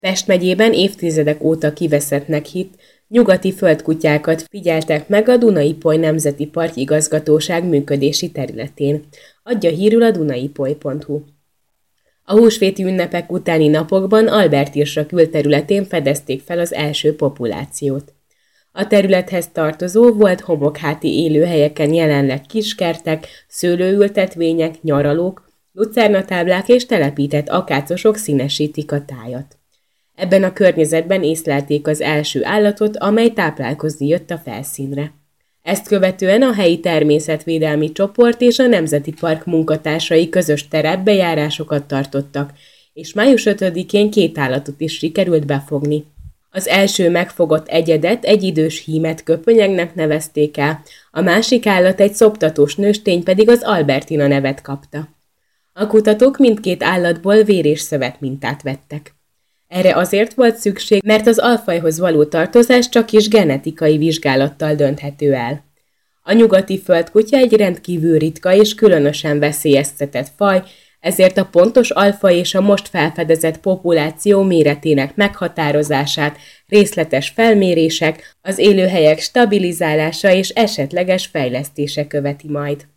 Pest megyében évtizedek óta kiveszettnek hitt nyugati földkutyákat figyeltek meg a Duna-Ipoly Nemzeti Park Igazgatóság működési területén, adja hírül a dunaipoly.hu. A húsvéti ünnepek utáni napokban Albertirsra külterületén fedezték fel az első populációt. A területhez tartozó volt homokháti élőhelyeken jelenleg kiskertek, szőlőültetvények, nyaralók, lucernatáblák és telepített akácosok színesítik a tájat. Ebben a környezetben észlelték az első állatot, amely táplálkozni jött a felszínre. Ezt követően a helyi természetvédelmi csoport és a Nemzeti Park munkatársai közös terepbejárásokat tartottak, és május 5-én 2 állatot is sikerült befogni. Az első megfogott egyedet egy idős hímet köpönyegnek nevezték el, a másik állat egy szoptatós nőstény pedig az Albertina nevet kapta. A kutatók mindkét állatból vér- és szövetmintát vettek. Erre azért volt szükség, mert az alfajhoz való tartozás csak is genetikai vizsgálattal dönthető el. A nyugati földkutya egy rendkívül ritka és különösen veszélyeztetett faj, ezért a pontos alfaj és a most felfedezett populáció méretének meghatározását, részletes felmérések, az élőhelyek stabilizálása és esetleges fejlesztése követi majd.